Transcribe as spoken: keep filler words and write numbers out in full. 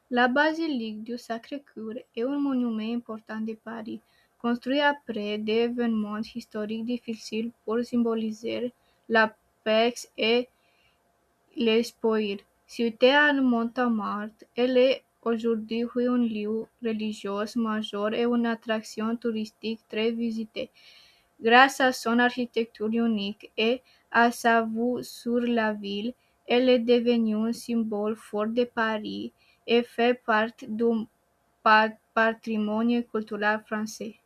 La basilique du Sacré-Cœur est un monument important de Paris, construit après des événements historiques difficiles pour symboliser la paix et l'espoir. Située à Montmartre, elle est aujourd'hui un lieu religieux majeur et une attraction touristique très visitée. Grâce à son architecture unique et à sa vue sur la ville, elle est devenue un symbole fort de Paris et fait partie du pa- patrimoine culturel français.